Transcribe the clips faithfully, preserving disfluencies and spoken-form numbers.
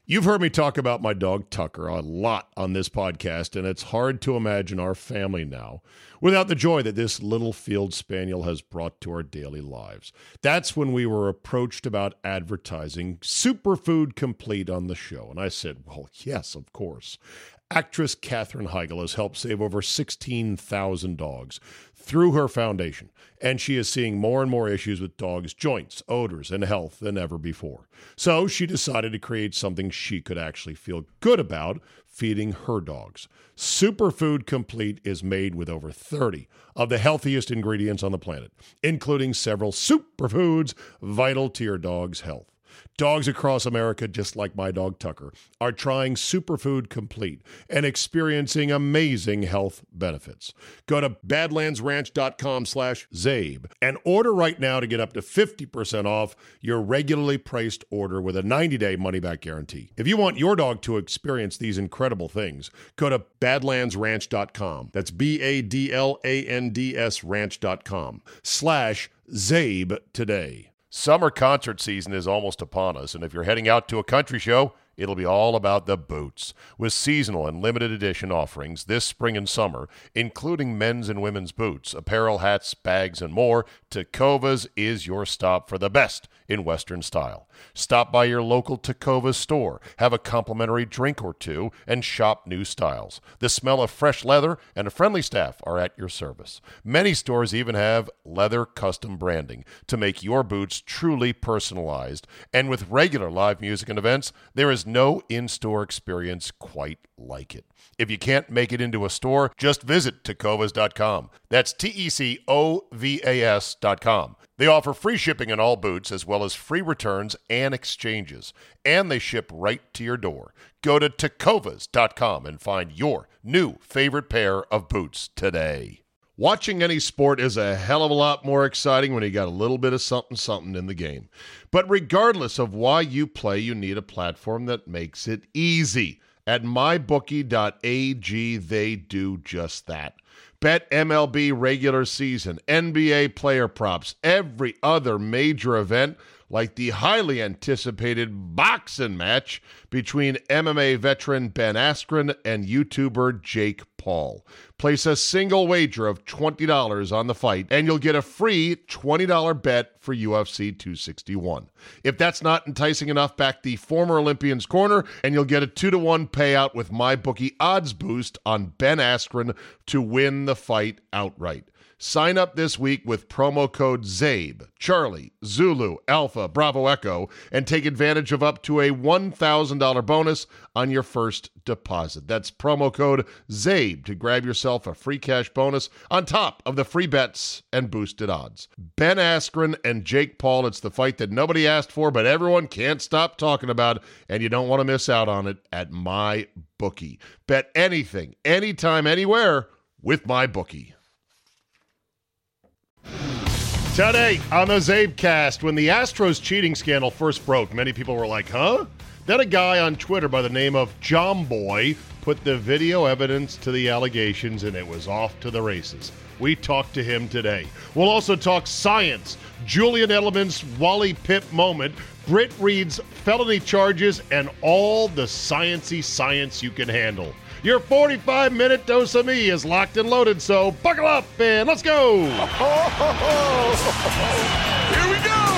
You've heard me talk about my dog Tucker a lot on this podcast, and it's hard to imagine our family now without the joy that this little field spaniel has brought to our daily lives. That's when we were approached about advertising Superfood Complete on the show, and I said, well, yes, of course. Actress Katherine Heigl has helped save over sixteen thousand dogs through her foundation, and she is seeing more and more issues with dogs' joints, odors, and health than ever before. So she decided to create something she could actually feel good about feeding her dogs. Superfood Complete is made with over thirty of the healthiest ingredients on the planet, including several superfoods vital to your dog's health. Dogs across America, just like my dog Tucker, are trying Superfood Complete and experiencing amazing health benefits. Go to badlandsranch.com slash Zabe and order right now to get up to fifty percent off your regularly priced order with a ninety-day money-back guarantee. If you want your dog to experience these incredible things, go to badlands ranch dot com. That's B A D L A N D S ranch.com slash Zabe today. Summer concert season is almost upon us, and if you're heading out to a country show, it'll be all about the boots. With seasonal and limited edition offerings this spring and summer, including men's and women's boots, apparel, hats, bags, and more, Tecovas is your stop for the best in Western style. Stop by your local Tecovas store, have a complimentary drink or two, and shop new styles. The smell of fresh leather and a friendly staff are at your service. Many stores even have leather custom branding to make your boots truly personalized. And with regular live music and events, there is no in-store experience quite like it. If you can't make it into a store, just visit tecovas dot com. That's T E C O V A S dot com. They offer free shipping on all boots as well as free returns and exchanges, and they ship right to your door. Go to tecovas dot com and find your new favorite pair of boots today. Watching any sport is a hell of a lot more exciting when you got a little bit of something something in the game. But regardless of why you play, you need a platform that makes it easy. At my bookie dot a g, they do just that. Bet M L B regular season, N B A player props, every other major event, like the highly anticipated boxing match between M M A veteran Ben Askren and YouTuber Jake Paul. Place a single wager of twenty dollars on the fight, and you'll get a free twenty dollars bet for U F C two sixty-one. If that's not enticing enough, back the former Olympian's corner, and you'll get a two to one payout with MyBookie odds boost on Ben Askren to win the fight outright. Sign up this week with promo code ZABE, Charlie, Zulu, Alpha, Bravo, Echo, and take advantage of up to a one thousand dollars bonus on your first deposit. That's promo code ZABE to grab yourself a free cash bonus on top of the free bets and boosted odds. Ben Askren and Jake Paul, it's the fight that nobody asked for, but everyone can't stop talking about, and you don't want to miss out on it at MyBookie. Bet anything, anytime, anywhere with MyBookie. Today on the Zabecast, when the Astros cheating scandal first broke, many people were like, huh? Then a guy on Twitter by the name of Jomboy put the video evidence to the allegations, and it was off to the races. We talked to him today. We'll also talk science, Julian Edelman's Wally Pipp moment, Britt Reed's felony charges, and all the sciencey science you can handle. Your forty-five minute dose of me is locked and loaded, so buckle up and let's go! Here we go!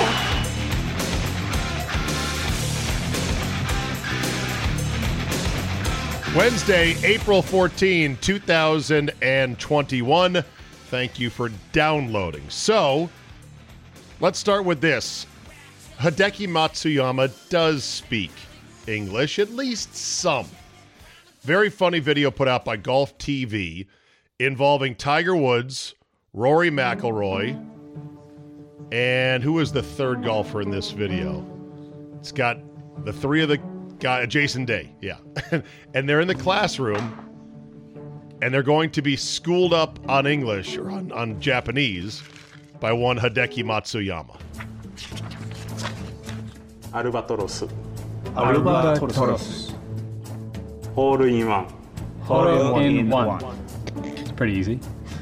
Wednesday, April fourteenth, two thousand twenty-one. Thank you for downloading. So, let's start with this. Hideki Matsuyama does speak English, at least some. Very funny video put out by Golf T V involving Tiger Woods, Rory McIlroy, and who is the third golfer in this video? It's got the three of the guys, Jason Day, yeah. And they're in the classroom, and they're going to be schooled up on English or on, on Japanese by one Hideki Matsuyama. Albatross. Albatross. Hole in one. Hole in one. It's pretty easy.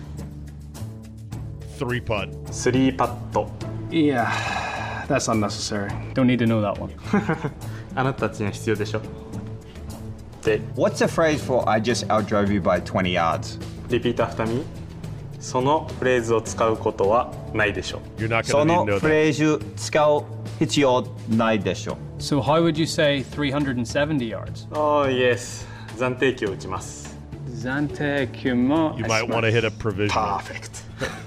Three putt. Three putt. Yeah, that's unnecessary. Don't need to know that one. あなたたちには必要でしょ。で、 What's the phrase for I just outdrove you by twenty yards? Repeat after me. そのフレーズを使うことはないでしょ。 You're not そ going to の need to know フ that. レーズ使う必要ないでしょ。 So how would you say three hundred seventy yards? Oh, yes. 暫定球を打ちます。 Zante Kumo. You might want to hit a provisional. Perfect.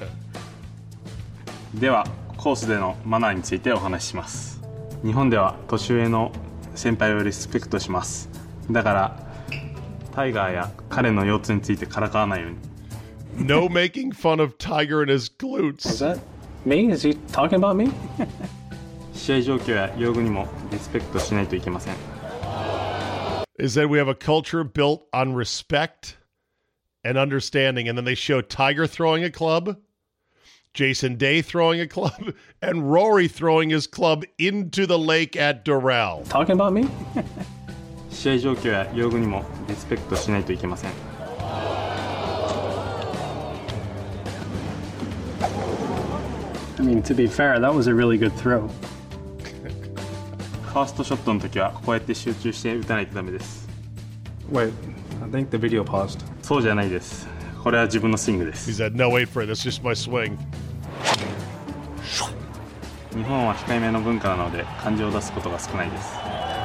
では、コースでのマナーについてお話しします。日本では年上の先輩をリスペクトします。だから、タイガーや彼の腰痛についてからかわないように。 No making fun of Tiger and his glutes. Is that me? Is he talking about me? 試合状況や用具にもリスペクトしないといけません。 Is that we have a culture built on respect and understanding. And then they show Tiger throwing a club, Jason Day throwing a club, and Rory throwing his club into the lake at Doral. Talking about me? 試合状況や用具にもリスペクトしないといけません。 I mean, to be fair, that was a really good throw. ファーストショットの時はこうやって集中して打たないとダメです。 Wait, I think the video paused. そうじゃないです。これは自分のスイングで He す。 said, no, wait for it. That's just my swing. 日本は控えめの文化なので感情を出すことが少ないです。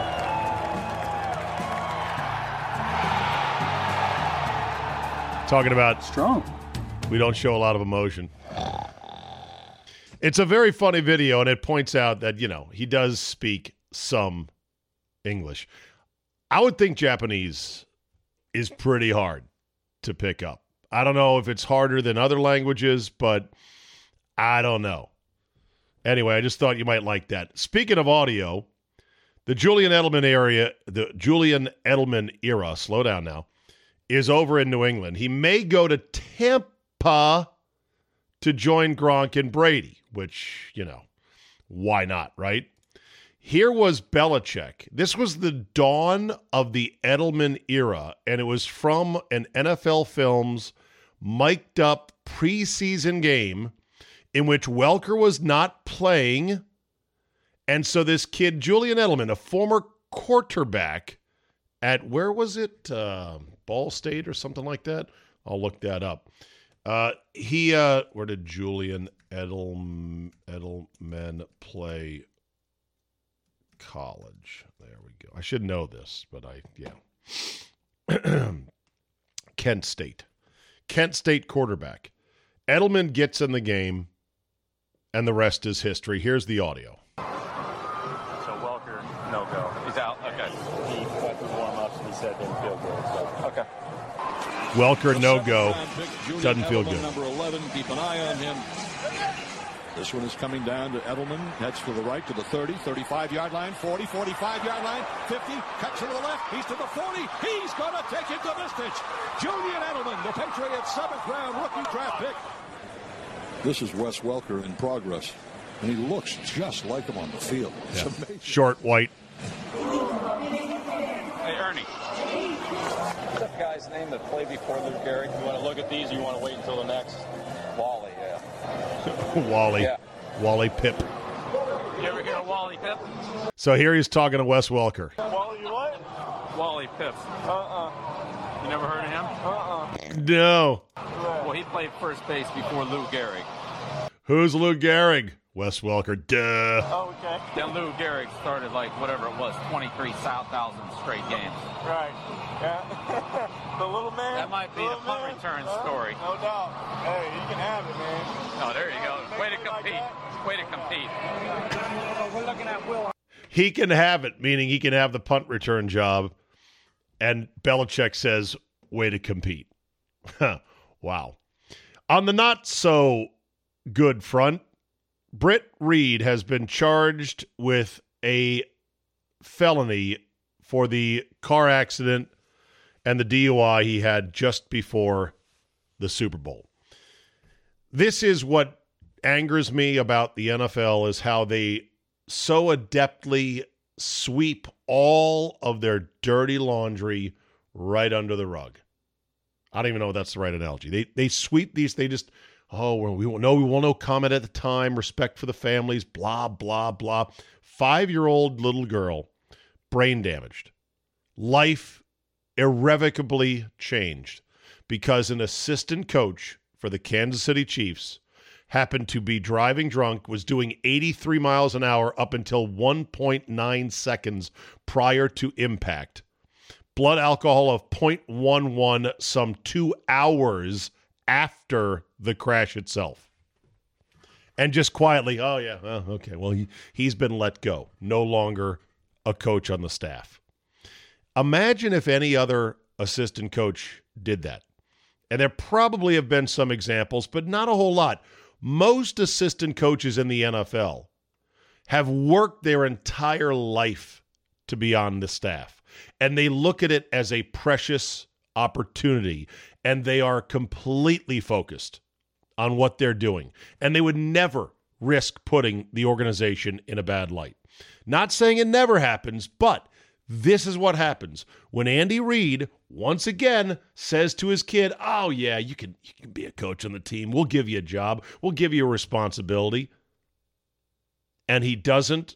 Talking about Strong. we don't show a lot of emotion. It's a very funny video, and it points out that, you know, he does speak some English. I would think Japanese is pretty hard to pick up. I don't know if it's harder than other languages, but I don't know. Anyway, I just thought you might like that. Speaking of audio, the Julian Edelman area, the Julian Edelman era, slow down now, is over in New England. He may go to Tampa to join Gronk and Brady, which, you know, why not, right? Here was Belichick. This was the dawn of the Edelman era, and it was from an N F L Films mic'd up preseason game in which Welker was not playing. And so this kid, Julian Edelman, a former quarterback at, where was it? Uh, Ball State or something like that? I'll look that up. Uh, he, uh, where did Julian Edelman, Edelman play college? There we go. I should know this, but I, yeah. Kent State. Kent State quarterback. Edelman gets in the game, and the rest is history. Here's the audio. So Welker, no go. He's out. Okay. He went through warm-ups and he said it didn't feel good. So, okay. Welker, no go. Doesn't feel good. Number eleven, keep an eye on him. This one is coming down to Edelman. Heads to the right to the thirty, thirty-five-yard line, forty, forty-five-yard line, fifty. Cuts to the left. He's to the forty. He's going to take it to distance. Julian Edelman, the Patriots' seventh round rookie draft pick. This is Wes Welker in progress, and he looks just like him on the field. It's Yeah. amazing. Short, white. Hey, Ernie. What's that guy's name that played before Luke Gehrig? You want to look at these or you want to wait until the next? Wally, yeah. Wally. Yeah. Wally Pip. You ever hear of Wally Pip? So here he's talking to Wes Welker. Wally what? Wally Pip. Uh-uh. You never heard of him? Uh-uh. No. Well, he played first base before Lou Gehrig. Who's Lou Gehrig? Wes Welker. Duh. Oh, okay. Then Lou Gehrig started like whatever it was, twenty-three thousand straight games. Right. Yeah. The little man. That might be the punt return story. No doubt. Hey, you can have it, man. Oh, there you go. Way to compete. Way to compete. We're looking at Will. He can have it, meaning he can have the punt return job. And Belichick says, way to compete. Wow. On the not so good front, Britt Reed has been charged with a felony for the car accident and the D U I he had just before the Super Bowl. This is what angers me about the N F L, is how they so adeptly sweep all of their dirty laundry right under the rug. I don't even know if that's the right analogy. They they sweep these, they just, oh, well, we will no, we will no comment at the time, respect for the families, blah, blah, blah. Five-year-old little girl brain damaged. Life irrevocably changed because an assistant coach for the Kansas City Chiefs happened to be driving drunk, was doing eighty-three miles an hour up until one point nine seconds prior to impact. Blood alcohol of zero point one one some two hours after the crash itself. And just quietly, oh, yeah, oh, okay, well, he, he's been let go. No longer a coach on the staff. Imagine if any other assistant coach did that. And there probably have been some examples, but not a whole lot. Most assistant coaches in the N F L have worked their entire life to be on the staff. And they look at it as a precious opportunity. And they are completely focused on what they're doing. And they would never risk putting the organization in a bad light. Not saying it never happens, but this is what happens when Andy Reid once again says to his kid, oh, yeah, you can, you can be a coach on the team. We'll give you a job. We'll give you a responsibility. And he doesn't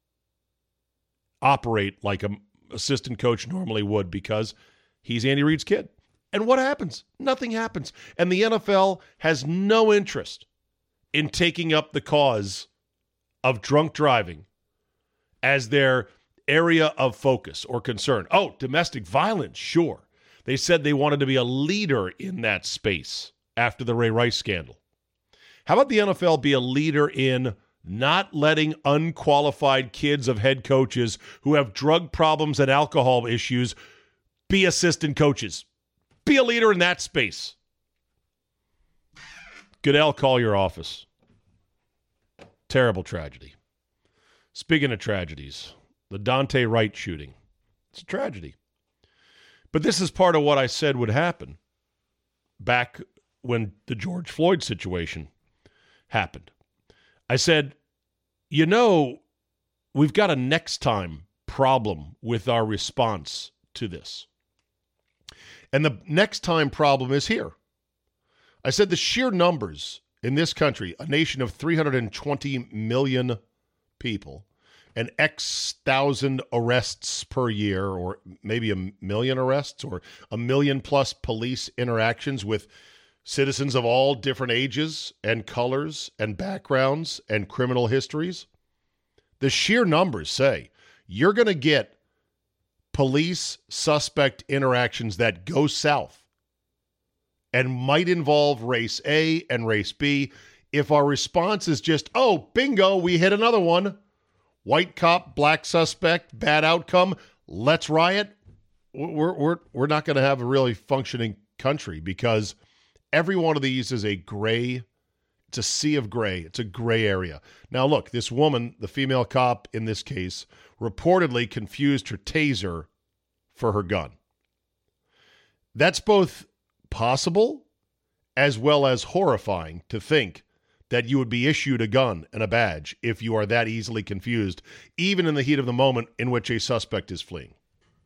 operate like an assistant coach normally would because he's Andy Reid's kid. And what happens? Nothing happens. And the N F L has no interest in taking up the cause of drunk driving as their area of focus or concern. Oh, domestic violence, sure. They said they wanted to be a leader in that space after the Ray Rice scandal. How about the N F L be a leader in not letting unqualified kids of head coaches who have drug problems and alcohol issues be assistant coaches? Be a leader in that space. Goodell, call your office. Terrible tragedy. Speaking of tragedies, the Dante Wright shooting. It's a tragedy. But this is part of what I said would happen back when the George Floyd situation happened. I said, you know, we've got a next time problem with our response to this. And the next time problem is here. I said the sheer numbers in this country, a nation of three hundred twenty million people, and X thousand arrests per year, or maybe a million arrests, or a million plus police interactions with citizens of all different ages and colors and backgrounds and criminal histories. The sheer numbers say you're going to get police suspect interactions that go south and might involve race A and race B. If our response is just, oh, bingo, we hit another one. White cop, black suspect, bad outcome, let's riot. We're, we're, we're not going to have a really functioning country because every one of these is a gray, it's a sea of gray. It's a gray area. Now, look, this woman, the female cop in this case, reportedly confused her taser for her gun. That's both possible as well as horrifying to think that you would be issued a gun and a badge if you are that easily confused, even in the heat of the moment in which a suspect is fleeing.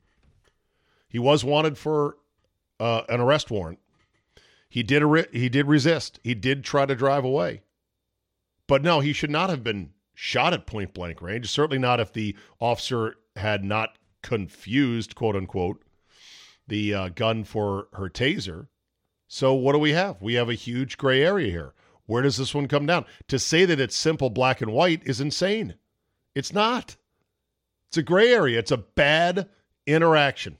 He was wanted for uh, an arrest warrant. He did a re- he did resist. He did try to drive away. But no, he should not have been shot at point blank range. Certainly not if the officer had not confused, quote unquote, the uh, gun for her taser. So what do we have? We have a huge gray area here. Where does this one come down? To say that it's simple black and white is insane. It's not. It's a gray area. It's a bad interaction.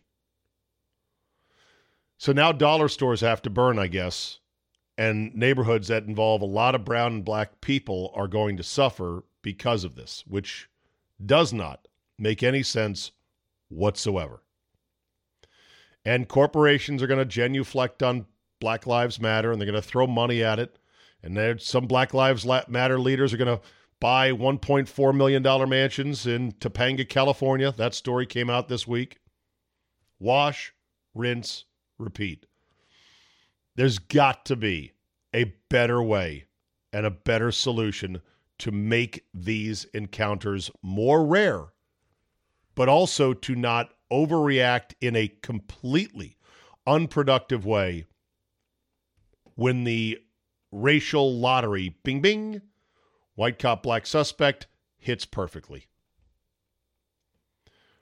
So now dollar stores have to burn, I guess, and neighborhoods that involve a lot of brown and black people are going to suffer because of this, which does not make any sense whatsoever. And corporations are going to genuflect on Black Lives Matter, and they're going to throw money at it. And there's some Black Lives Matter leaders are going to buy one point four million dollars mansions in Topanga, California. That story came out this week. Wash, rinse, repeat. There's got to be a better way and a better solution to make these encounters more rare, but also to not overreact in a completely unproductive way when the racial lottery, bing, bing, white cop, black suspect, hits perfectly.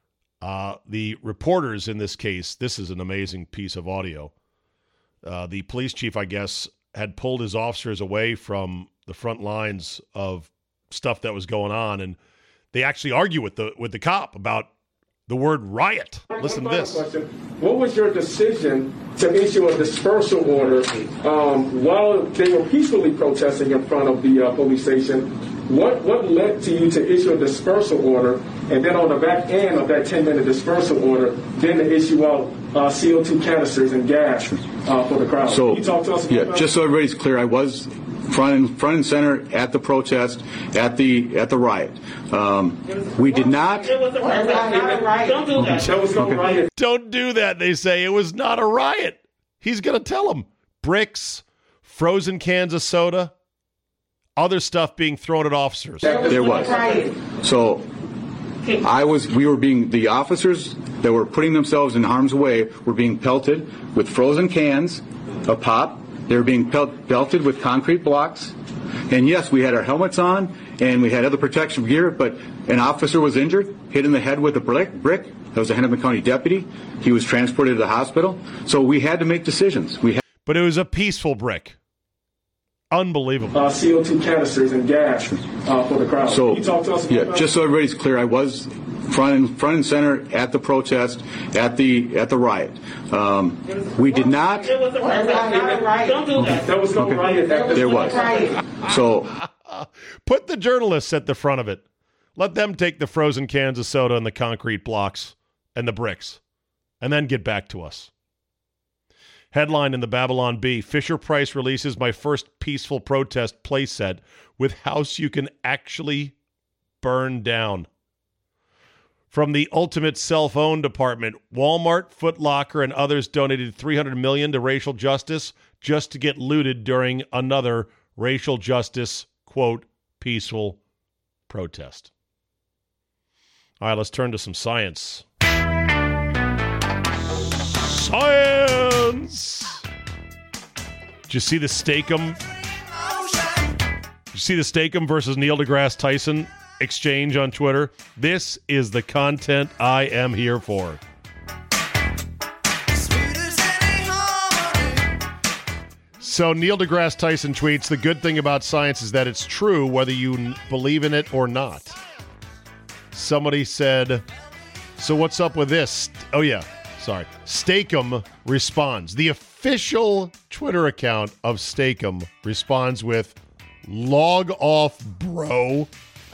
Uh, the reporters in this case, this is an amazing piece of audio. Uh, the police chief, I guess, had pulled his officers away from the front lines of stuff that was going on, and they actually argue with the with the cop about the word riot. Listen to this. What was your decision to issue a dispersal order um, while they were peacefully protesting in front of the uh, police station? What what led to you to issue a dispersal order, and then on the back end of that ten-minute dispersal order, then to issue out uh, C O two canisters and gas uh, for the crowd? So, Can you talk to us about yeah, that? just so everybody's clear, I was front and, front and center at the protest, at the at the riot. Um, we did not. Don't do that. That was no riot. Don't do that, they say. It was not a riot. He's going to tell them. Bricks, frozen cans of soda, other stuff being thrown at officers. There was. So I was, we were being, the officers that were putting themselves in harm's way were being pelted with frozen cans of pop. They were being pelt, pelted with concrete blocks. And yes, we had our helmets on and we had other protection gear, but an officer was injured, hit in the head with a brick. brick. That was a Hennepin County deputy. He was transported to the hospital. So we had to make decisions. We had- But it was a peaceful brick. Unbelievable. Uh, C O two canisters and gas uh, for the crowd. So, Can you talk to us about yeah, that? just so everybody's clear, I was front and, front and center at the protest, at the at the riot. Um, we did not. Don't do that. That was no Okay. riot. There was. So Put the journalists at the front of it. Let them take the frozen cans of soda and the concrete blocks and the bricks, and then get back to us. Headline in the Babylon Bee, Fisher-Price releases my first peaceful protest playset with house you can actually burn down. From the ultimate cell phone department, Walmart, Foot Locker, and others donated three hundred million dollars to racial justice just to get looted during another racial justice, quote, peaceful protest. All right, let's turn to some science. Science! Did you see the Stakem? Did you see the Stakem versus Neil deGrasse Tyson exchange on Twitter? This is the content I am here for. So Neil deGrasse Tyson tweets, the good thing about science is that it's true whether you n- believe in it or not. Somebody said, so what's up with this? Oh, yeah. Sorry. Stakem responds. The official Twitter account of Stakem responds with, log off, bro.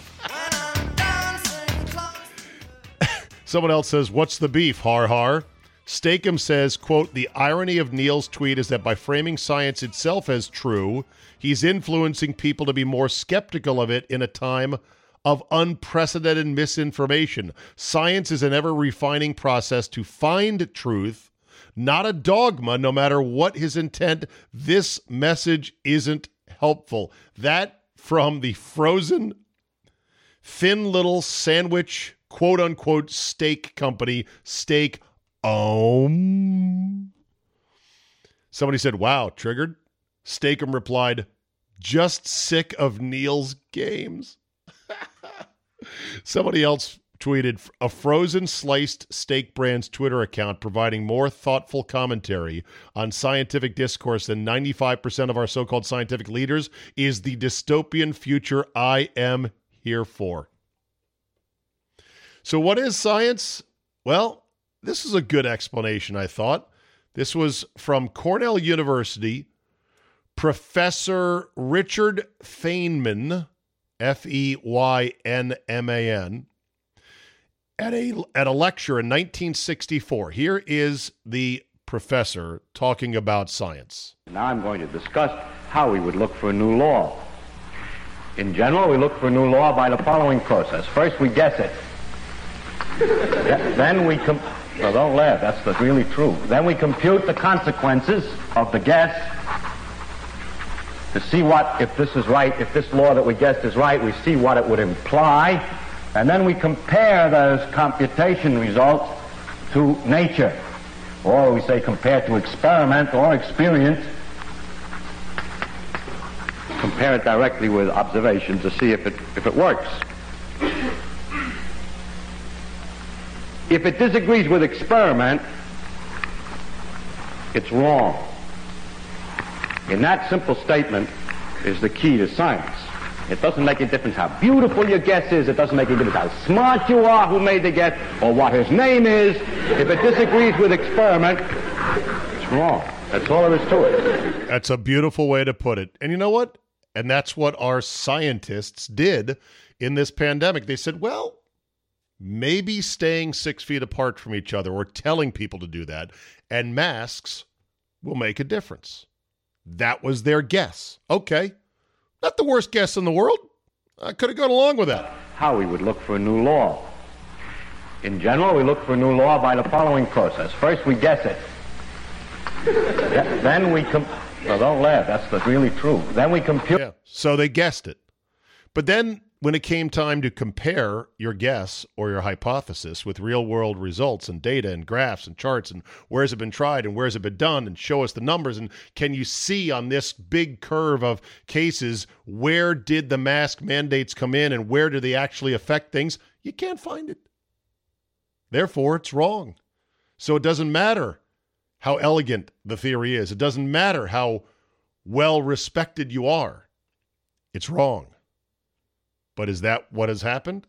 Someone else says, what's the beef, har har? Stakem says, quote, the irony of Neil's tweet is that by framing science itself as true, he's influencing people to be more skeptical of it in a time of unprecedented misinformation. Science is an ever-refining process to find truth, not a dogma, no matter what his intent. This message isn't helpful. That from the frozen, thin little sandwich, quote-unquote, steak company, Steak Om. Somebody said, wow, triggered? Stakem replied, just sick of Neil's games. Somebody else tweeted, a frozen sliced steak brand's Twitter account providing more thoughtful commentary on scientific discourse than ninety-five percent of our so-called scientific leaders is the dystopian future I am here for. So what is science? Well, this is a good explanation, I thought. This was from Cornell University, Professor Richard Feynman, F E Y N M A N, at a, at a lecture in nineteen sixty-four. Here is the professor talking about science. Now I'm going to discuss how we would look for a new law. In general, we look for a new law by the following process. First, we guess it. Then we com- well, don't laugh, that's the really true. Then we compute the consequences of the guess to see what, if this is right, if this law that we guessed is right, we see what it would imply, and then we compare those computation results to nature, or we say compare to experiment or experience, compare it directly with observation to see if it if it works. if it disagrees with experiment, it's wrong. And that simple statement is the key to science. It doesn't make a difference how beautiful your guess is. It doesn't make a difference how smart you are who made the guess or what his name is. If it disagrees with experiment, it's wrong. That's all there is to it. That's a beautiful way to put it. And you know what? And that's what our scientists did in this pandemic. They said, well, maybe staying six feet apart from each other or telling people to do that and masks will make a difference. That was their guess. Okay. Not the worst guess in the world. I could have gone along with that. How we would look for a new law. In general, we look for a new law by the following process. First, we guess it. Then we com- well, don't laugh. That's the really true. Then we compute. Yeah, so they guessed it. But then when it came time to compare your guess or your hypothesis with real-world results and data and graphs and charts and where has it been tried and where has it been done and show us the numbers and can you see on this big curve of cases where did the mask mandates come in and where do they actually affect things, you can't find it. Therefore, it's wrong. So it doesn't matter how elegant the theory is. It doesn't matter how well-respected you are. It's wrong. But is that what has happened?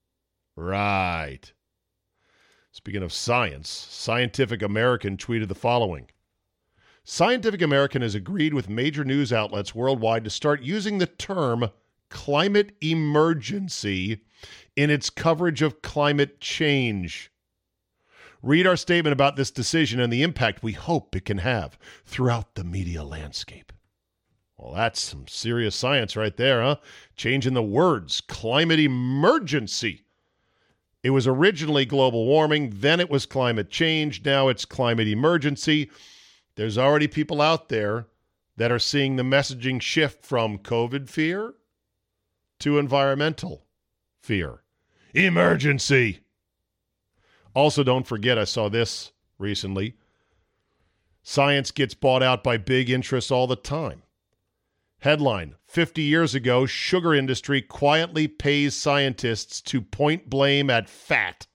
Right. Speaking of science, Scientific American tweeted the following. Scientific American has agreed with major news outlets worldwide to start using the term climate emergency in its coverage of climate change. Read our statement about this decision and the impact we hope it can have throughout the media landscape. Well, that's some serious science right there, huh? Changing the words. Climate emergency. It was originally global warming, then it was climate change, now it's climate emergency. There's already people out there that are seeing the messaging shift from COVID fear to environmental fear. Emergency. Also, don't forget, I saw this recently. Science gets bought out by big interests all the time. Headline, fifty years ago, sugar industry quietly pays scientists to point blame at fat.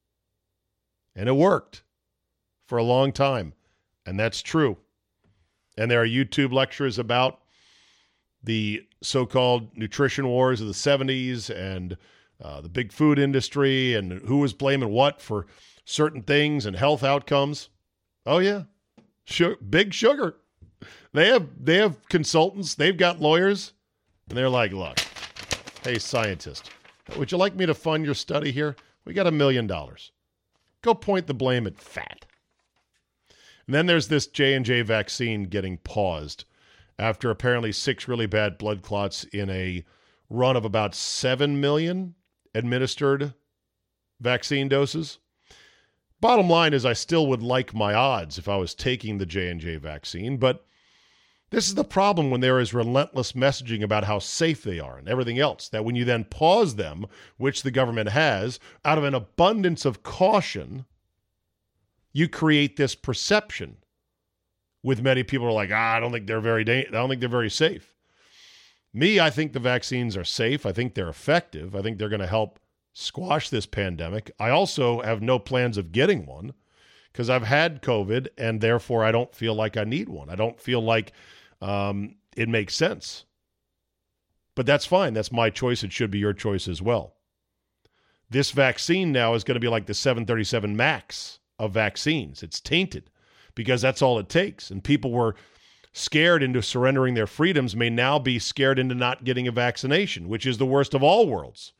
And it worked for a long time. And that's true. And there are YouTube lectures about the so-called nutrition wars of the seventies and uh, the big food industry and who was blaming what for certain things and health outcomes. Oh, yeah. Su- big sugar. They have they have consultants, they've got lawyers, and they're like, look, hey, scientist, would you like me to fund your study here? We got a million dollars. Go point the blame at fat. And then there's this J and J vaccine getting paused after apparently six really bad blood clots in a run of about seven million administered vaccine doses. Bottom line is I still would like my odds if I was taking the J and J vaccine, but this is the problem when there is relentless messaging about how safe they are and everything else, that when you then pause them, which the government has, out of an abundance of caution, you create this perception with many people who are like, ah, I don't think they're very da- I don't think they're very safe. Me, I think the vaccines are safe. I think they're effective. I think they're going to help squash this pandemic. I also have no plans of getting one because I've had COVID and therefore I don't feel like I need one. I don't feel like um, it makes sense. But that's fine. That's my choice. It should be your choice as well. This vaccine now is going to be like the seven thirty-seven MAX of vaccines. It's tainted because that's all it takes. And people were scared into surrendering their freedoms may now be scared into not getting a vaccination, which is the worst of all worlds.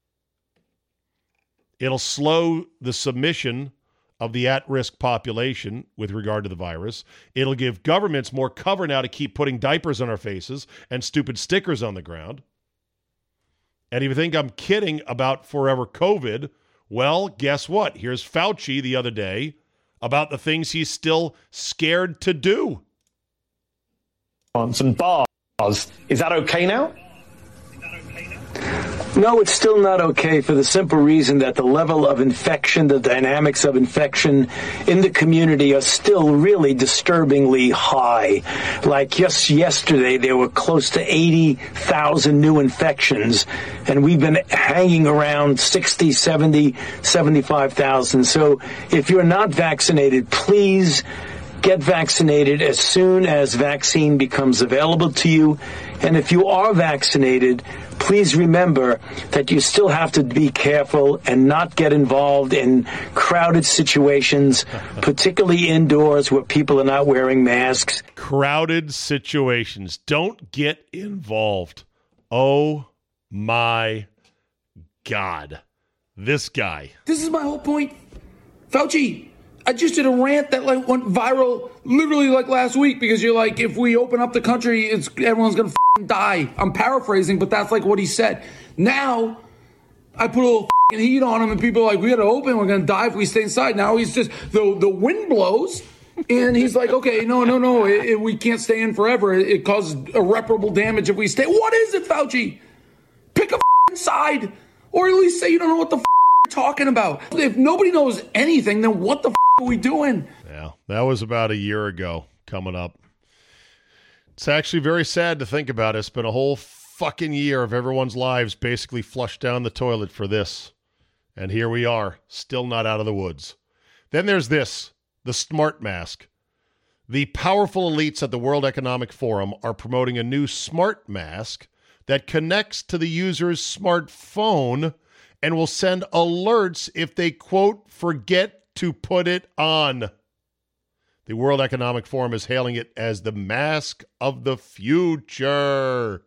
It'll slow the submission of the at-risk population with regard to the virus. It'll give governments more cover now to keep putting diapers on our faces and stupid stickers on the ground. And if you think I'm kidding about forever COVID, well, guess what? Here's Fauci the other day about the things he's still scared to do. On some bars. Is that okay now? No, it's still not okay for the simple reason that the level of infection, the dynamics of infection in the community are still really disturbingly high. Like just yesterday, there were close to eighty thousand new infections, and we've been hanging around sixty, seventy, seventy-five thousand. So if you're not vaccinated, please get vaccinated as soon as vaccine becomes available to you. And if you are vaccinated, please remember that you still have to be careful and not get involved in crowded situations, particularly indoors where people are not wearing masks. Crowded situations. Don't get involved. Oh my God. This guy. This is my whole point. Fauci, I just did a rant that like went viral literally like last week because you're like, if we open up the country, it's everyone's going to f***ing die. I'm paraphrasing, but that's like what he said. Now, I put a little f***ing heat on him and people are like, we got to open, we're going to die if we stay inside. Now he's just, the, the wind blows and he's like, okay, no, no, no, it, it, we can't stay in forever. It, it causes irreparable damage if we stay. What is it, Fauci? Pick a f***ing side or at least say you don't know what the f*** you're talking about. If nobody knows anything, then what the f*** are we doing? Yeah, that was about a year ago coming up. It's actually very sad to think about. It's been a whole fucking year of everyone's lives basically flushed down the toilet for this. And here we are, still not out of the woods. Then there's this, the smart mask. The powerful elites at the World Economic Forum are promoting a new smart mask that connects to the user's smartphone and will send alerts if they, quote, forget to put it on. The World Economic Forum is hailing it as the mask of the future.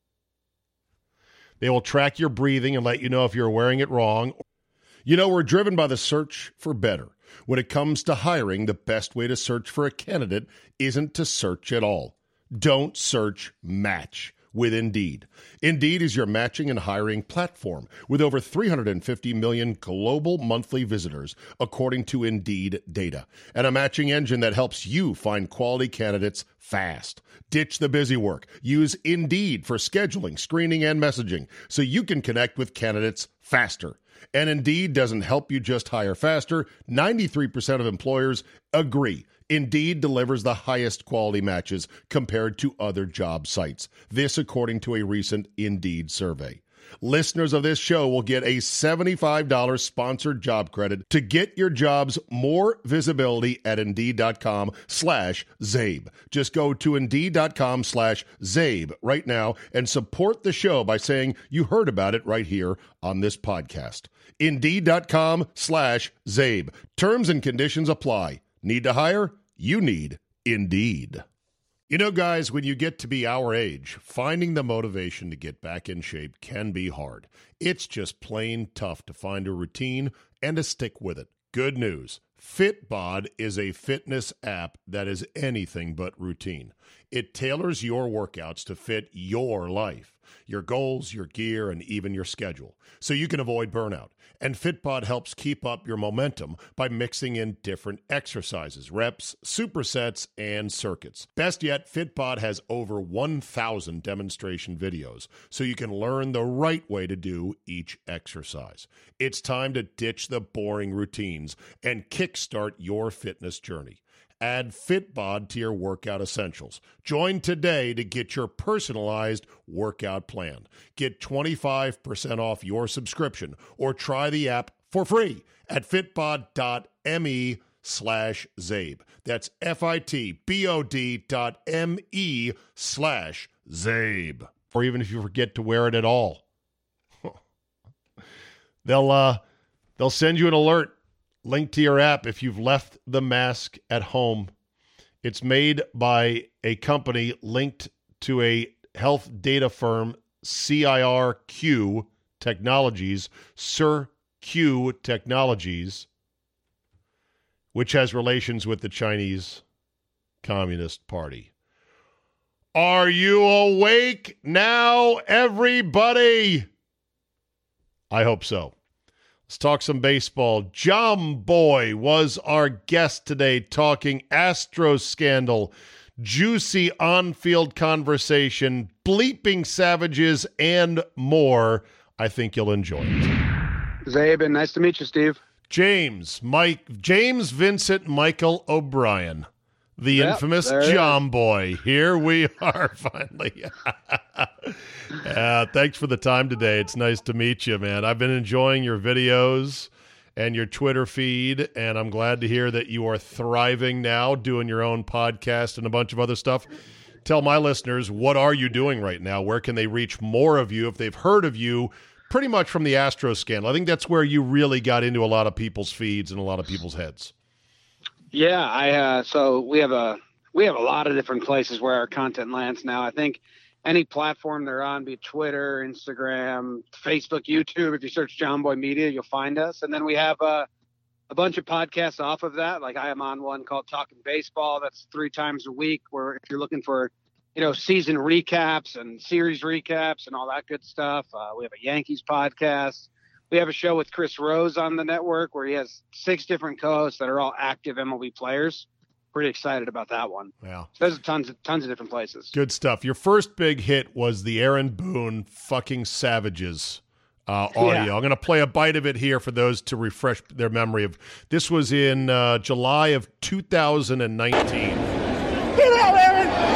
They will track your breathing and let you know if you're wearing it wrong. You know, we're driven by the search for better. When it comes to hiring, the best way to search for a candidate isn't to search at all. Don't search, match with Indeed. Indeed is your matching and hiring platform with over three hundred fifty million global monthly visitors, according to Indeed data, and a matching engine that helps you find quality candidates fast. Ditch the busy work. Use Indeed for scheduling, screening, and messaging so you can connect with candidates faster. And Indeed doesn't help you just hire faster. ninety-three percent of employers agree Indeed delivers the highest quality matches compared to other job sites. This according to a recent Indeed survey. Listeners of this show will get a seventy-five dollars sponsored job credit to get your jobs more visibility at Indeed.com slash Zabe. Just go to Indeed.com slash Zabe right now and support the show by saying you heard about it right here on this podcast. Indeed.com slash Zabe. Terms and conditions apply. Need to hire? You need Indeed. You know, guys, when you get to be our age, finding the motivation to get back in shape can be hard. It's just plain tough to find a routine and to stick with it. Good news. Fitbod is a fitness app that is anything but routine. It tailors your workouts to fit your life, your goals, your gear, and even your schedule, so you can avoid burnout. And Fitbod helps keep up your momentum by mixing in different exercises, reps, supersets, and circuits. Best yet, Fitbod has over one thousand demonstration videos, so you can learn the right way to do each exercise. It's time to ditch the boring routines and kickstart your fitness journey. Add Fitbod to your workout essentials. Join today to get your personalized workout plan. Get twenty-five percent off your subscription or try the app for free at fitbod.me slash Zabe. That's F-I-T-B-O-D dot M-E slash Zabe. Or even if you forget to wear it at all. they'll, uh, they'll send you an alert. Link to your app if you've left the mask at home. It's made by a company linked to a health data firm, C I R Q Technologies, CirQ Technologies, which has relations with the Chinese Communist Party. Are you awake now, everybody? I hope so. Let's talk some baseball. John Boy was our guest today talking Astros scandal, juicy on-field conversation, bleeping savages, and more. I think you'll enjoy it. Zabin, nice to meet you, Steve. James, Mike, James Vincent Michael O'Brien, the Yep, infamous there it John Boy. Here we are finally. uh, thanks for the time today. It's nice to meet you, man. I've been enjoying your videos and your Twitter feed, and I'm glad to hear that you are thriving now, doing your own podcast and a bunch of other stuff. Tell my listeners, what are you doing right now? Where can they reach more of you if they've heard of you pretty much from the Astros scandal? I think that's where you really got into a lot of people's feeds and a lot of people's heads. Yeah, I uh, so we have a we have a lot of different places where our content lands now. I think any platform they're on, be it Twitter, Instagram, Facebook, YouTube. If you search John Boy Media, you'll find us. And then we have uh, a bunch of podcasts off of that. Like I am on one called Talking Baseball. That's three times a week. Where if you're looking for, you know, season recaps and series recaps and all that good stuff. Uh, we have a Yankees podcast. We have a show with Chris Rose on the network where he has six different co-hosts that are all active M L B players. Pretty excited about that one. Yeah. So there's tons of tons of different places. Good stuff. Your first big hit was the Aaron Boone fucking Savages uh, audio. Yeah. I'm going to play a bite of it here for those to refresh their memory of. This was in uh, July of two thousand nineteen. Get out, Aaron!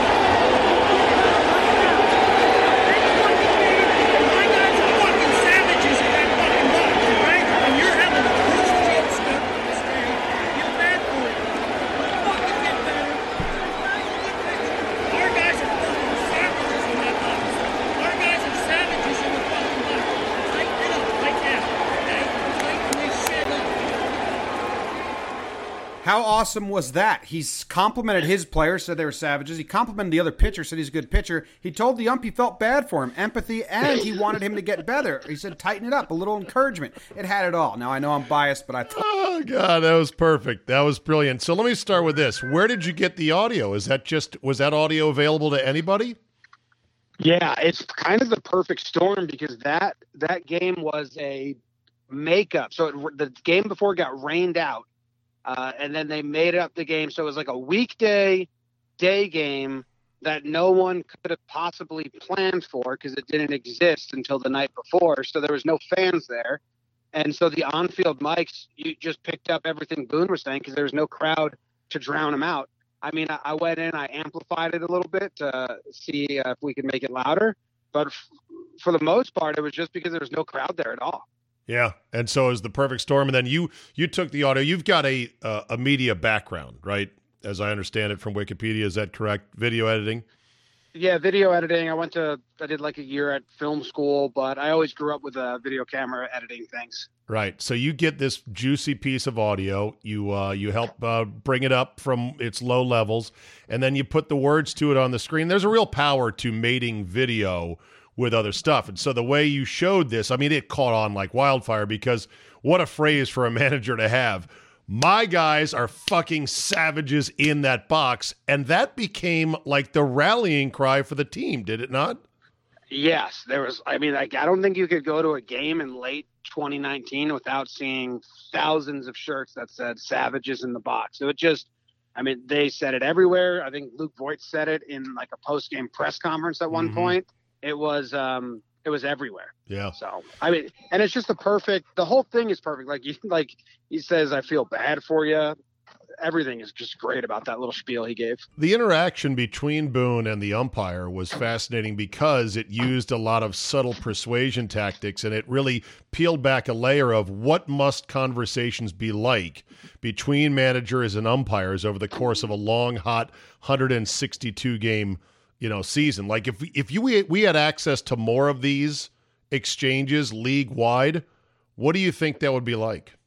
How awesome was that? He's complimented his players, said they were savages. He complimented the other pitcher, said he's a good pitcher. He told the ump he felt bad for him, empathy, and he wanted him to get better. He said, tighten it up, a little encouragement. It had it all. Now, I know I'm biased, but I thought... Oh, God, that was perfect. That was brilliant. So let me start with this. Where did you get the audio? Is that just, was that audio available to anybody? Yeah, it's kind of the perfect storm because that that game was a makeup. So it, the game before got rained out. Uh, and then they made up the game. So it was like a weekday day game that no one could have possibly planned for because it didn't exist until the night before. So there was no fans there. And so the on-field mics, you just picked up everything Boone was saying because there was no crowd to drown him out. I mean, I, I went in, I amplified it a little bit to see uh, if we could make it louder. But f- for the most part, it was just because there was no crowd there at all. Yeah, and so it was the perfect storm. And then you you took the audio. You've got a uh, a media background, right? As I understand it from Wikipedia, is that correct? Video editing? Yeah, video editing. I went to, I did like a year at film school, but I always grew up with uh, video camera editing things. Right. So you get this juicy piece of audio. You uh, you help uh, bring it up from its low levels, and then you put the words to it on the screen. There's a real power to mating video with other stuff. And so the way you showed this, I mean, it caught on like wildfire because what a phrase for a manager to have. My guys are fucking savages in that box. And that became like the rallying cry for the team, did it not? Yes, there was. I mean, like, I don't think you could go to a game in late twenty nineteen without seeing thousands of shirts that said savages in the box. So it just, I mean, they said it everywhere. I think Luke Voigt said it in like a post-game press conference at one mm-hmm. point. It was um it was everywhere. Yeah. So I mean, and it's just the perfect. The whole thing is perfect. Like you, like he says, I feel bad for you. Everything is just great about that little spiel he gave. The interaction between Boone and the umpire was fascinating because it used a lot of subtle persuasion tactics, and it really peeled back a layer of what must conversations be like between managers and umpires over the course of a long, hot one hundred sixty-two game. You know, season. Like if if you we, we had access to more of these exchanges league wide, what do you think that would be like?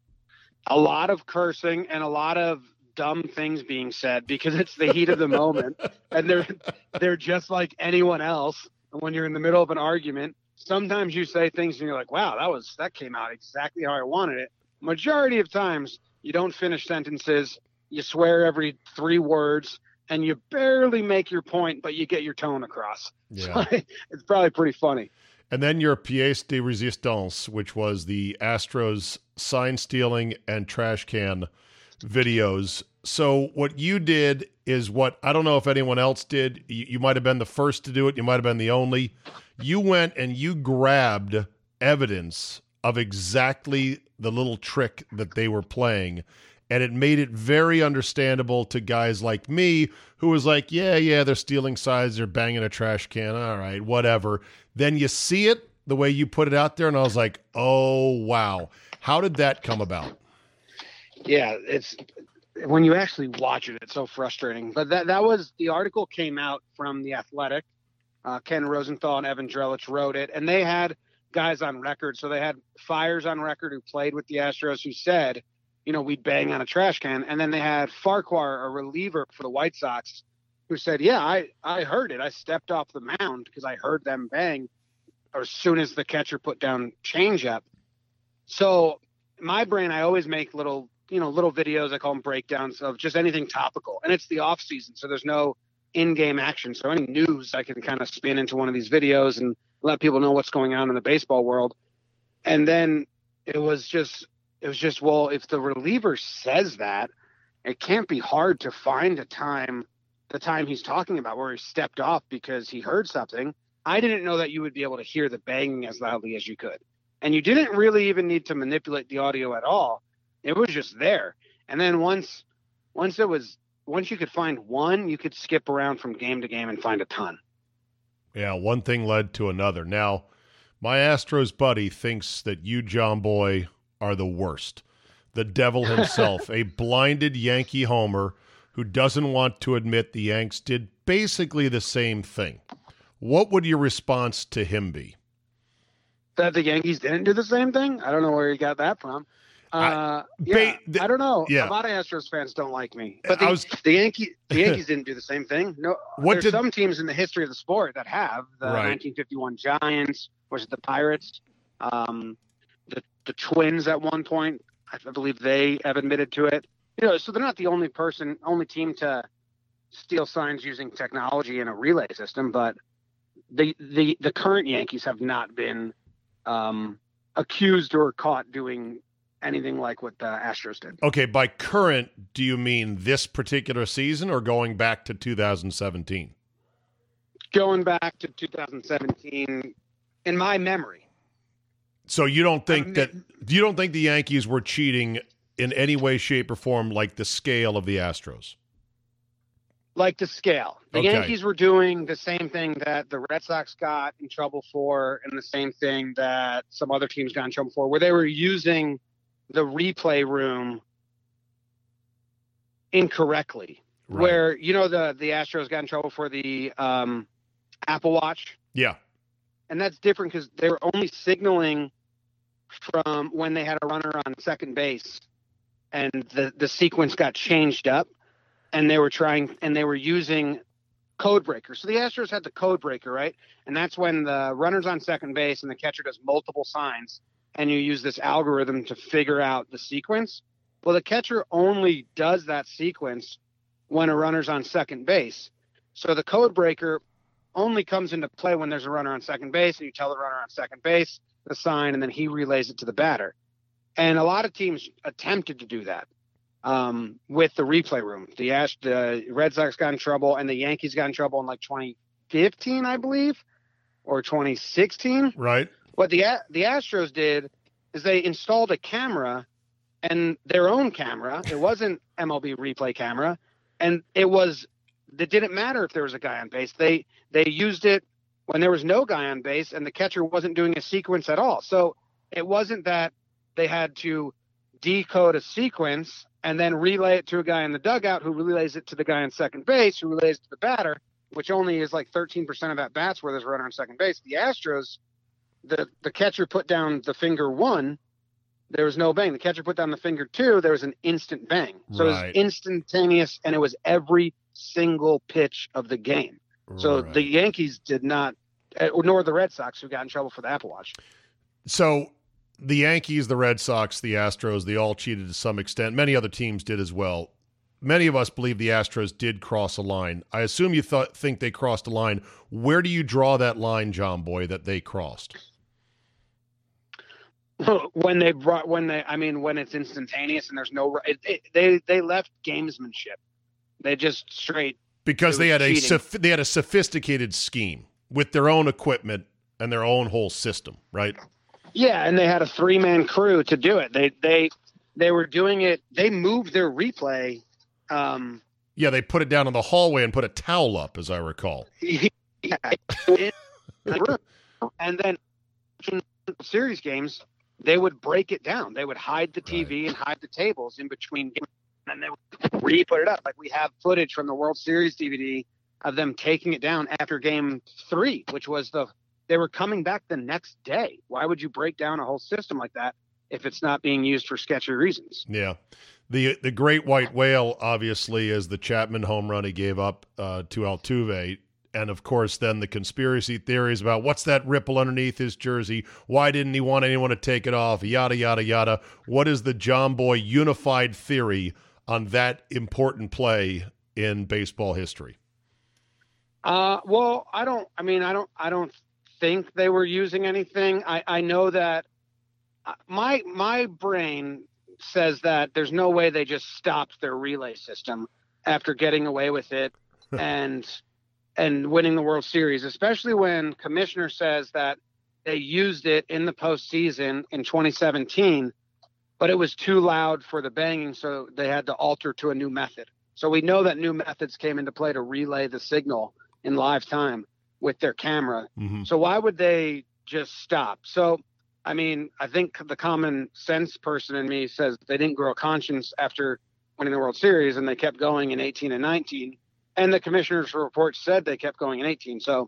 A lot of cursing and a lot of dumb things being said because it's the heat of the moment, and they're they're just like anyone else. And when you're in the middle of an argument, sometimes you say things and you're like, "Wow, that was that came out exactly how I wanted it." Majority of times, you don't finish sentences. You swear every three words. And you barely make your point, but you get your tone across. Yeah. So it's probably pretty funny. And then your pièce de résistance, which was the Astros sign stealing and trash can videos. So what you did is what I don't know if anyone else did. You, you might have been the first to do it. You might have been the only. You went and you grabbed evidence of exactly the little trick that they were playing, and it made it very understandable to guys like me who was like, yeah, yeah, they're stealing sides, they're banging a trash can, all right, whatever. Then you see it the way you put it out there, and I was like, oh, wow. How did that come about? Yeah, it's when you actually watch it, it's so frustrating. But that that was the article came out from The Athletic. Uh, Ken Rosenthal and Evan Drellich wrote it, and they had guys on record. So they had Fires on record who played with the Astros who said, you know, we'd bang on a trash can. And then they had Farquhar, a reliever for the White Sox, who said, yeah, I, I heard it. I stepped off the mound because I heard them bang as soon as the catcher put down changeup. So my brain, I always make little, you know, little videos. I call them breakdowns of just anything topical. And it's the off season, so there's no in-game action. So any news I can kind of spin into one of these videos and let people know what's going on in the baseball world. And then it was just, it was just, well, if the reliever says that, it can't be hard to find a time, the time he's talking about where he stepped off because he heard something. I didn't know that you would be able to hear the banging as loudly as you could. And you didn't really even need to manipulate the audio at all. It was just there. And then once, once it was, once you could find one, you could skip around from game to game and find a ton. Yeah, one thing led to another. Now, my Astros buddy thinks that you, John Boy, are the worst. The devil himself, a blinded Yankee homer who doesn't want to admit the Yanks did basically the same thing. What would your response to him be? That the Yankees didn't do the same thing? I don't know where he got that from. Uh, I, yeah, ba- I don't know. Yeah. A lot of Astros fans don't like me, but the, was, the Yankee, the Yankees didn't do the same thing. No, what there's did, some teams in the history of the sport that have the right. nineteen fifty-one Giants, was it the Pirates, um, the the Twins at one point. I believe they have admitted to it. You know, so they're not the only person, only team to steal signs using technology in a relay system. But the the the current Yankees have not been um, accused or caught doing anything like what the Astros did. Okay, by current, do you mean this particular season or going back to two thousand seventeen? Going back to two thousand seventeen, in my memory. So you don't think I mean, that you don't think the Yankees were cheating in any way, shape, or form like the scale of the Astros? Like the scale. The okay. Yankees were doing the same thing that the Red Sox got in trouble for, and the same thing that some other teams got in trouble for, where they were using the replay room incorrectly. Right. Where, you know, the, the Astros got in trouble for the um, Apple Watch. Yeah. And that's different because they were only signaling from when they had a runner on second base and the, the sequence got changed up and they were trying and they were using code breaker. So the Astros had the code breaker, right? And that's when the runner's on second base and the catcher does multiple signs and you use this algorithm to figure out the sequence. Well, the catcher only does that sequence when a runner's on second base. So the code breaker only comes into play when there's a runner on second base and you tell the runner on second base the sign and then he relays it to the batter. And a lot of teams attempted to do that um, with the replay room. The, Ash, the Red Sox got in trouble and the Yankees got in trouble in like twenty fifteen, I believe, or twenty sixteen. Right. What the the Astros did is they installed a camera and their own camera. It wasn't M L B replay camera. And it was, it didn't matter if there was a guy on base. They, they used it when there was no guy on base and the catcher wasn't doing a sequence at all. So it wasn't that they had to decode a sequence and then relay it to a guy in the dugout who relays it to the guy on second base, who relays it to the batter, which only is like thirteen percent of at bats where there's a runner on second base. The Astros, the, the catcher put down the finger one, there was no bang. The catcher put down the finger two, there was an instant bang. So right. It was instantaneous, and it was every single pitch of the game. So right. The Yankees did not, nor the Red Sox, who got in trouble for the Apple Watch. So the Yankees, the Red Sox, the Astros, they all cheated to some extent. Many other teams did as well. Many of us believe the Astros did cross a line. I assume you th- think they crossed a line. Where do you draw that line, John Boy, that they crossed? when they brought when they I mean when it's instantaneous and there's no it, it, they they left gamesmanship. They just straight because they had cheating. a soph- they had a sophisticated scheme with their own equipment and their own whole system, right? Yeah, and they had a three man crew to do it. They they they were doing it. They moved their replay. Um, yeah, they put it down in the hallway and put a towel up, as I recall. Yeah, in the room. And then in series games, they would break it down. They would hide the T V right. and hide the tables in between games, and they would re-put it up. Like we have footage from the World Series D V D of them taking it down after game three, which was the they were coming back the next day. Why would you break down a whole system like that if it's not being used for sketchy reasons? Yeah. The the great white whale, obviously, is the Chapman home run he gave up uh, to Altuve. And, of course, then the conspiracy theories about what's that ripple underneath his jersey? Why didn't he want anyone to take it off? Yada, yada, yada. What is the John Boy unified theory on that important play in baseball history? Uh, well, I don't – I mean, I don't I don't think they were using anything. I, I know that my my brain says that there's no way they just stopped their relay system after getting away with it and – and winning the World Series, especially when Commissioner says that they used it in the postseason in twenty seventeen, but it was too loud for the banging, so they had to alter to a new method. So we know that new methods came into play to relay the signal in live time with their camera. Mm-hmm. So why would they just stop? So, I mean, I think the common sense person in me says they didn't grow a conscience after winning the World Series, and they kept going in eighteen and nineteen. And the commissioner's report said they kept going in eighteen. So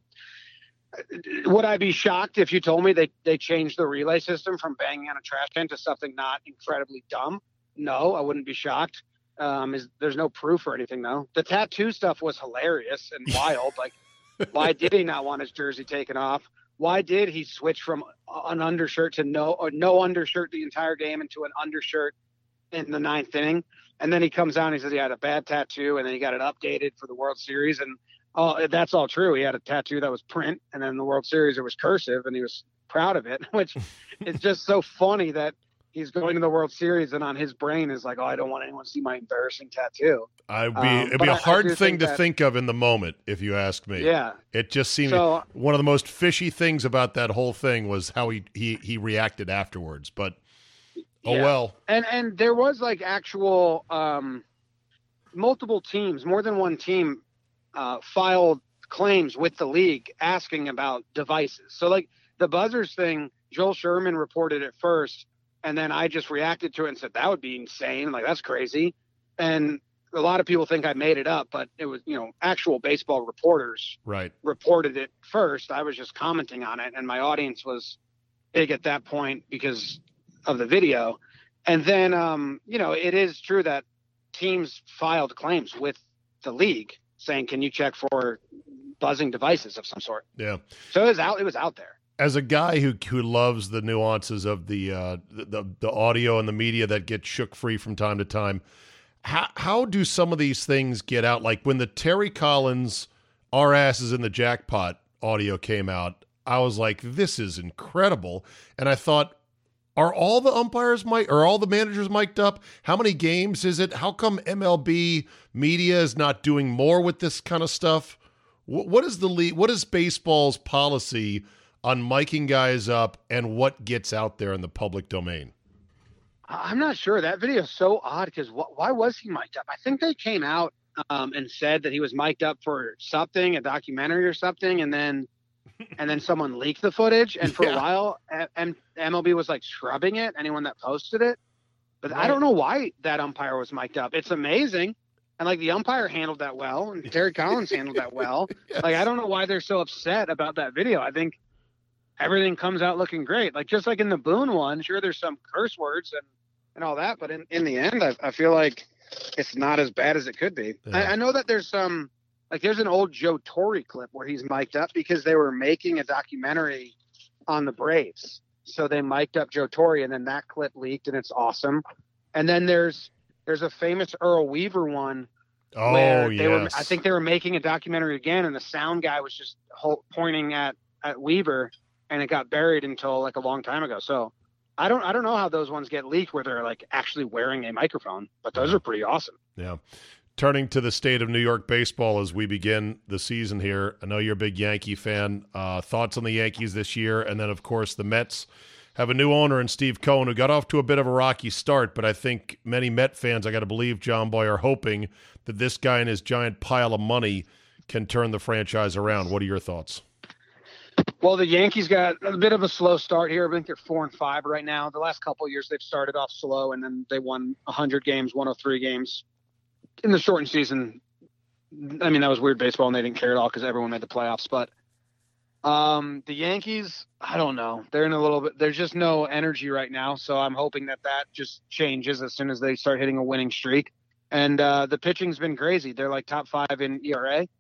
would I be shocked if you told me they, they changed the relay system from banging on a trash can to something not incredibly dumb? No, I wouldn't be shocked. Um, is there's no proof or anything, though. The tattoo stuff was hilarious and wild. Like, why did he not want his jersey taken off? Why did he switch from an undershirt to no or no undershirt the entire game into an undershirt in the ninth inning? And then he comes out and he says he had a bad tattoo, and then he got it updated for the World Series. And oh, that's all true. He had a tattoo that was print, and then the World Series, it was cursive, and he was proud of it, which is just so funny that he's going to the World Series and on his brain is like, oh, I don't want anyone to see my embarrassing tattoo. I'd be, um, it'd be a I, hard I thing think to that, think of in the moment, if you ask me. Yeah. It just seemed so, one of the most fishy things about that whole thing was how he, he, he reacted afterwards. But oh, yeah. well. And and there was like actual um, multiple teams, more than one team uh, filed claims with the league asking about devices. So like the buzzers thing, Joel Sherman reported it first, and then I just reacted to it and said, that would be insane. Like, that's crazy. And a lot of people think I made it up, but it was, you know, actual baseball reporters right. reported it first. I was just commenting on it, and my audience was big at that point because of the video. And then, um, you know, it is true that teams filed claims with the league saying, can you check for buzzing devices of some sort? Yeah. So it was out, it was out there. As a guy who who loves the nuances of the, uh, the the audio and the media that gets shook free from time to time, how how do some of these things get out? Like when the Terry Collins "Our Ass is in the Jackpot" audio came out, I was like, this is incredible. And I thought, are all the umpires mic or all the managers mic'd up? How many games is it? How come M L B media is not doing more with this kind of stuff? What, what is the league? What is baseball's policy on miking guys up and what gets out there in the public domain? I'm not sure. That video is so odd because wh- why was he mic'd up? I think they came out um, and said that he was mic'd up for something, a documentary or something, and then and then someone leaked the footage. And for yeah. a while, M- MLB was like scrubbing it, anyone that posted it. But right. I don't know why that umpire was mic'd up. It's amazing. And like the umpire handled that well, and Terry Collins handled that well. Yes. Like, I don't know why they're so upset about that video. I think everything comes out looking great. Like, just like in the Boone one, sure, there's some curse words and, and all that, but in, in the end, I, I feel like it's not as bad as it could be. Yeah. I, I know that there's some, like there's an old Joe Torre clip where he's mic'd up because they were making a documentary on the Braves. So they mic'd up Joe Torre, and then that clip leaked, and it's awesome. And then there's there's a famous Earl Weaver one oh, where they yes. were, I think they were making a documentary again, and the sound guy was just ho- pointing at, at Weaver, and it got buried until like a long time ago. So I don't I don't know how those ones get leaked where they're like actually wearing a microphone, but those are pretty awesome. Yeah. Turning to the state of New York baseball as we begin the season here. I know you're a big Yankee fan. Uh, thoughts on the Yankees this year, and then of course the Mets have a new owner in Steve Cohen, who got off to a bit of a rocky start, but I think many Met fans, I got to believe, John Boy, are hoping that this guy and his giant pile of money can turn the franchise around. What are your thoughts? Well, the Yankees got a bit of a slow start here. I think they're four and five right now. The last couple of years, they've started off slow, and then they won one hundred games, one hundred three games. In the shortened season, I mean, that was weird baseball, and they didn't care at all because everyone made the playoffs. But um, the Yankees, I don't know. They're in a little bit – there's just no energy right now, so I'm hoping that that just changes as soon as they start hitting a winning streak. And uh, the pitching's been crazy. They're like top five in E R A.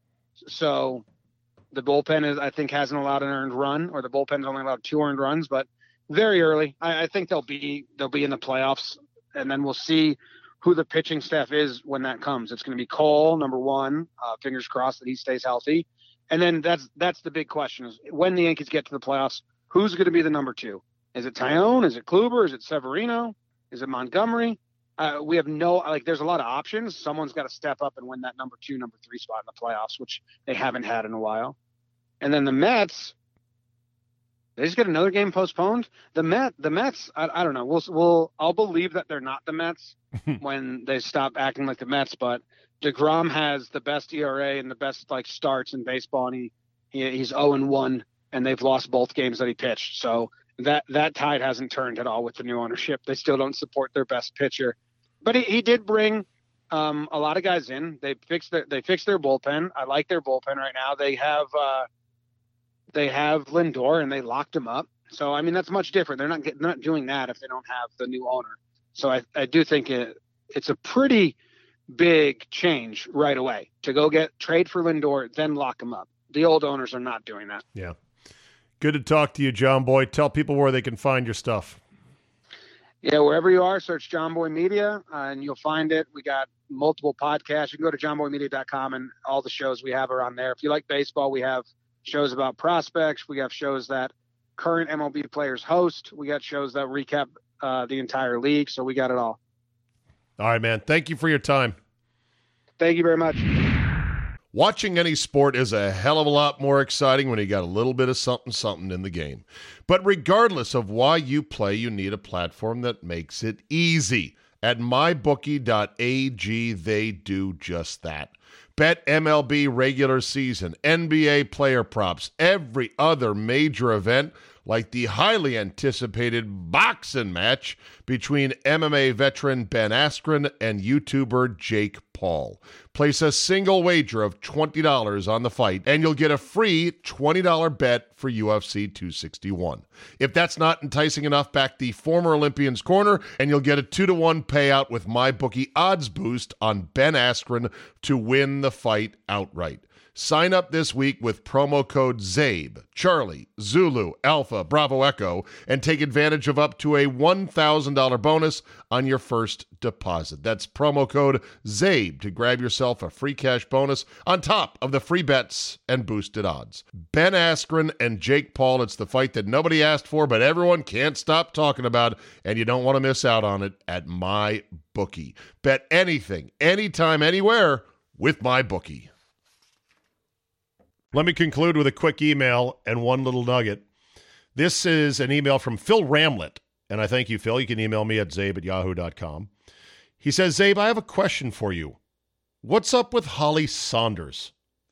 So the bullpen, is I think, hasn't allowed an earned run, or the bullpen's only allowed two earned runs, but very early. I, I think they'll be they'll be in the playoffs, and then we'll see – who the pitching staff is when that comes. It's going to be Cole, number one. Uh, fingers crossed that he stays healthy. And then that's that's the big question is when the Yankees get to the playoffs, who's going to be the number two? Is it Tyone? Is it Kluber? Is it Severino? Is it Montgomery? Uh, we have no – like there's a lot of options. Someone's got to step up and win that number two, number three spot in the playoffs, which they haven't had in a while. And then the Mets – they just get another game postponed. The Met, the Mets, I, I don't know. We'll, we'll, I'll believe that they're not the Mets when they stop acting like the Mets. But DeGrom has the best E R A and the best like starts in baseball, and he, he he's zero and one, and they've lost both games that he pitched. So that that tide hasn't turned at all with the new ownership. They still don't support their best pitcher, but he, he did bring um, a lot of guys in. They fixed their they fixed their bullpen. I like their bullpen right now. They have. Uh, They have Lindor, and they locked him up. So, I mean, that's much different. They're not getting, not doing that if they don't have the new owner. So I, I do think it, it's a pretty big change right away to go get trade for Lindor, then lock him up. The old owners are not doing that. Yeah. Good to talk to you, John Boy. Tell people where they can find your stuff. Yeah, wherever you are, search John Boy Media, uh, and you'll find it. We got multiple podcasts. You can go to john boy media dot com, and all the shows we have are on there. If you like baseball, we have shows about prospects. We have shows that current M L B players host. We got shows that recap uh, the entire league. So we got it all. All right, man. Thank you for your time. Thank you very much. Watching any sport is a hell of a lot more exciting when you got a little bit of something something in the game. But regardless of why you play, you need a platform that makes it easy. At my bookie dot a g, they do just that. Bet M L B regular season, N B A player props, every other major event, like the highly anticipated boxing match between M M A veteran Ben Askren and YouTuber Jake Paul. Place a single wager of twenty dollars on the fight, and you'll get a free twenty dollars bet for U F C two sixty-one. If that's not enticing enough, back the former Olympian's corner, and you'll get a two to one payout with MyBookie odds boost on Ben Askren to win the fight outright. Sign up this week with promo code ZABE, Charlie, Zulu, Alpha, Bravo, Echo, and take advantage of up to a one thousand dollars bonus on your first deposit. That's promo code ZABE to grab yourself a free cash bonus on top of the free bets and boosted odds. Ben Askren and Jake Paul, it's the fight that nobody asked for, but everyone can't stop talking about, and you don't want to miss out on it at MyBookie. Bet anything, anytime, anywhere with MyBookie. Let me conclude with a quick email and one little nugget. This is an email from Phil Ramlett, and I thank you, Phil. You can email me at zabe at yahoo dot com. He says, Zabe, I have a question for you. What's up with Holly Saunders?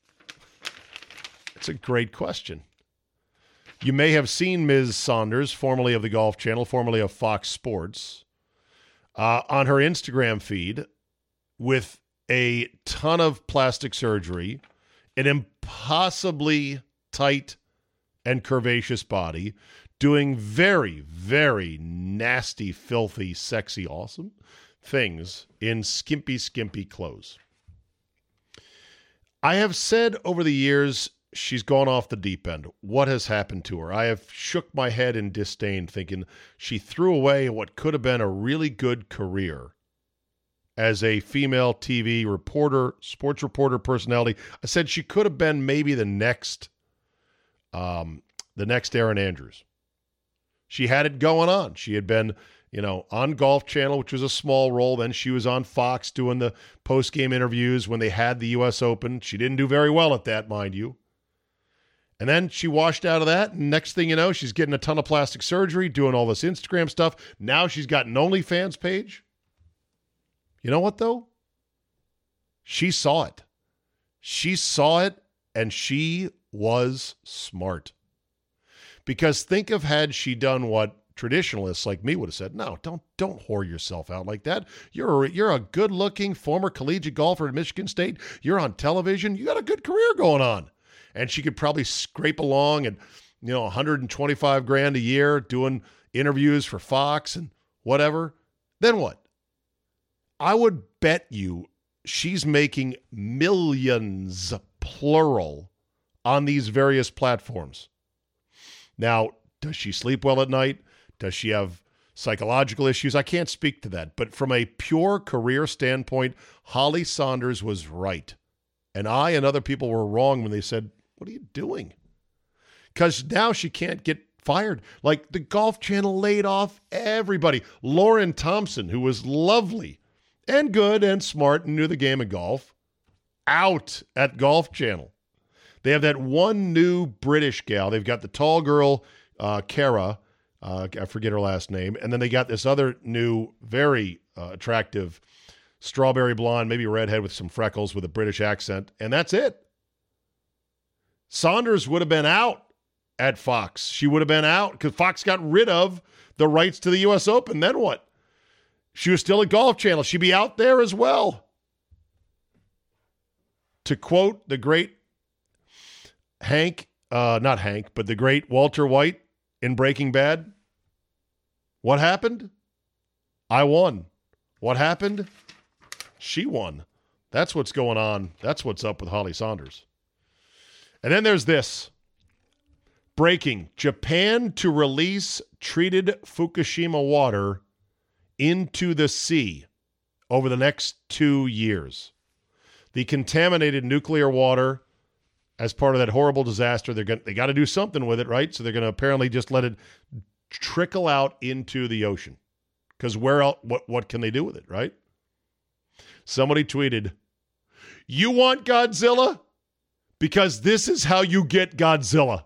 It's a great question. You may have seen Miz Saunders, formerly of the Golf Channel, formerly of Fox Sports, uh, on her Instagram feed with a ton of plastic surgery, an impossibly tight and curvaceous body, doing very, very nasty, filthy, sexy, awesome things in skimpy, skimpy clothes. I have said over the years, she's gone off the deep end. What has happened to her? I have shook my head in disdain, thinking she threw away what could have been a really good career as a female T V reporter, sports reporter personality. I said she could have been maybe the next, um, the next Erin Andrews. She had it going on. She had been, you know, on Golf Channel, which was a small role. Then she was on Fox doing the post-game interviews when they had the U S Open. She didn't do very well at that, mind you. And then she washed out of that, and next thing you know, she's getting a ton of plastic surgery, doing all this Instagram stuff. Now she's got an OnlyFans page. You know what, though? She saw it. She saw it, and she was smart. Because think of had she done what traditionalists like me would have said, no, don't don't whore yourself out like that. You're a, you're a good-looking former collegiate golfer at Michigan State. You're on television. You got a good career going on. And she could probably scrape along and, you know, one hundred twenty-five grand a year doing interviews for Fox and whatever. Then what? I would bet you she's making millions, plural, on these various platforms. Now, does she sleep well at night? Does she have psychological issues? I can't speak to that. But from a pure career standpoint, Holly Sonders was right. And I and other people were wrong when they said, what are you doing? Because now she can't get fired. Like the Golf Channel laid off everybody. Lauren Thompson, who was lovely and good and smart and knew the game of golf, out at Golf Channel. They have that one new British gal. They've got the tall girl, uh, Cara. Uh, I forget her last name. And then they got this other new, very uh, attractive strawberry blonde, maybe redhead with some freckles with a British accent. And that's it. Sonders would have been out at Fox. She would have been out because Fox got rid of the rights to the U S Open. Then what? She was still at Golf Channel. She'd be out there as well. To quote the great Hank, uh, not Hank, but the great Walter White in Breaking Bad, what happened? I won. What happened? She won. That's what's going on. That's what's up with Holly Sonders. And then there's this. Breaking. Japan to release treated Fukushima water into the sea over the next two years. The contaminated nuclear water, as part of that horrible disaster, they're going they got to do something with it, right? So they're going to apparently just let it trickle out into the ocean. Because where else, what, what can they do with it, right? Somebody tweeted, "You want Godzilla? Because this is how you get Godzilla."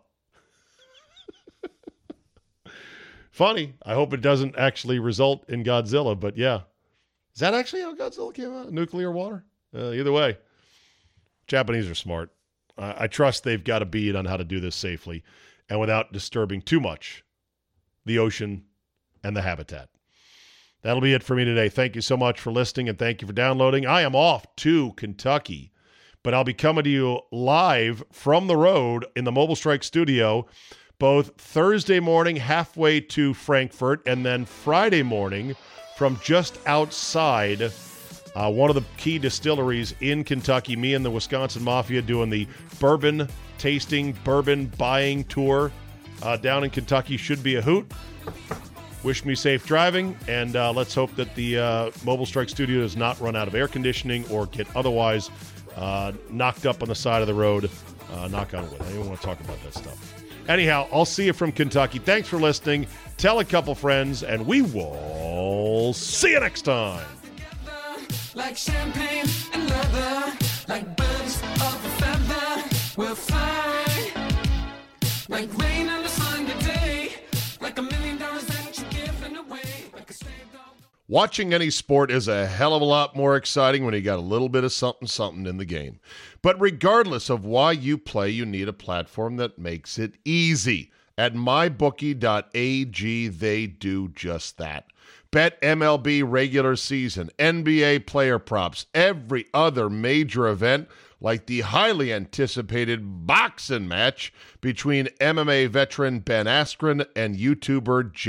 Funny. I hope it doesn't actually result in Godzilla, but yeah. Is that actually how Godzilla came out? Nuclear water? Uh, either way, Japanese are smart. Uh, I trust they've got a bead on how to do this safely and without disturbing too much the ocean and the habitat. That'll be it for me today. Thank you so much for listening and thank you for downloading. I am off to Kentucky, but I'll be coming to you live from the road in the Mobile Strike studio both Thursday morning halfway to Frankfurt and then Friday morning from just outside uh, one of the key distilleries in Kentucky. Me and the Wisconsin Mafia doing the bourbon tasting, bourbon buying tour uh, down in Kentucky. Should be a hoot. Wish me safe driving, and uh, let's hope that the uh, Mobile Strike studio does not run out of air conditioning or get otherwise uh, knocked up on the side of the road. Uh, knock on wood. I don't want to talk about that stuff. Anyhow, I'll see you from Kentucky. Thanks for listening. Tell a couple friends, and we will see you next time. Like champagne and leather, like birds of a feather, we'll fly. Like rain on a Sunday day, like a million dollars that you're giving away. Like a stray dog. Watching any sport is a hell of a lot more exciting when you got a little bit of something something in the game. But regardless of why you play, you need a platform that makes it easy. At my bookie dot a g, they do just that. Bet M L B regular season, N B A player props, every other major event, like the highly anticipated boxing match between M M A veteran Ben Askren and YouTuber Jake Paul.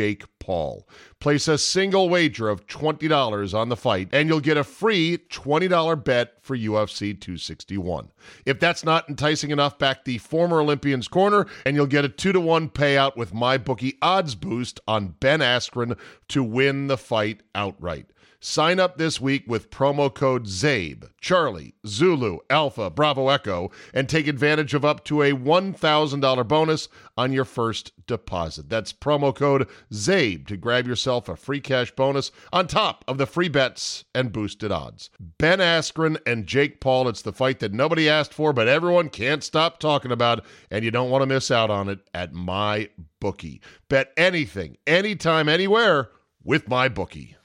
Paul. Place a single wager of twenty dollars on the fight, and you'll get a free twenty dollars bet for U F C two sixty-one. If that's not enticing enough, back the former Olympian's corner, and you'll get a two to one payout with MyBookie odds boost on Ben Askren to win the fight outright. Sign up this week with promo code ZABE, Charlie, Zulu, Alpha, Bravo, Echo, and take advantage of up to a one thousand dollars bonus on your first deposit. That's promo code ZABE to grab yourself a free cash bonus on top of the free bets and boosted odds. Ben Askren and Jake Paul, it's the fight that nobody asked for, but everyone can't stop talking about, and you don't want to miss out on it at MyBookie. Bet anything, anytime, anywhere with MyBookie.